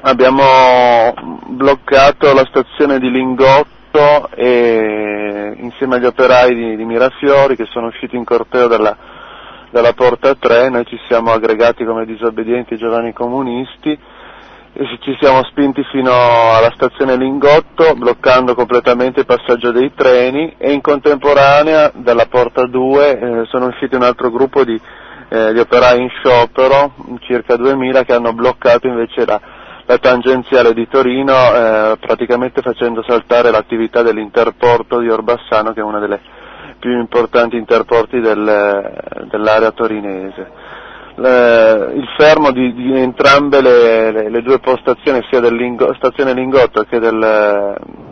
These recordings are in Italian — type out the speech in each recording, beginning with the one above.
Abbiamo bloccato la stazione di Lingotto e insieme agli operai di Mirafiori che sono usciti in corteo dalla porta 3, noi ci siamo aggregati come disobbedienti giovani comunisti e ci siamo spinti fino alla stazione Lingotto, bloccando completamente il passaggio dei treni, e in contemporanea dalla porta 2 sono usciti un altro gruppo di operai in sciopero, circa 2000, che hanno bloccato invece la tangenziale di Torino, praticamente facendo saltare l'attività dell'interporto di Orbassano, che è una delle più importanti interporti dell'area torinese. Il fermo di entrambe le due postazioni, sia stazione Lingotto che della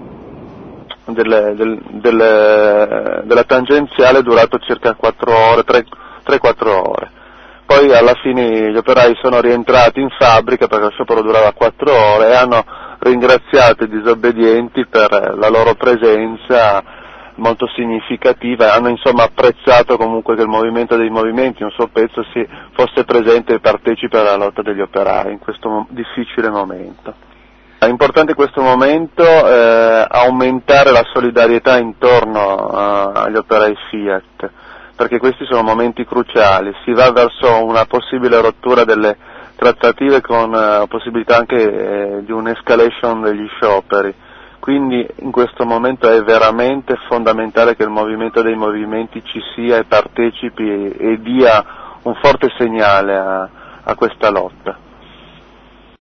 tangenziale, è durato circa 4 ore, 3-4 ore. Poi alla fine gli operai sono rientrati in fabbrica perché il sciopero durava 4 ore e hanno ringraziato i disobbedienti per la loro presenza molto significativa, hanno insomma apprezzato comunque che il movimento dei movimenti, un suo pezzo, fosse presente e partecipe alla lotta degli operai in questo difficile momento. È importante in questo momento aumentare la solidarietà intorno agli operai Fiat, perché questi sono momenti cruciali, si va verso una possibile rottura delle trattative con possibilità anche di un'escalation degli scioperi. Quindi in questo momento è veramente fondamentale che il movimento dei movimenti ci sia e partecipi e dia un forte segnale a questa lotta.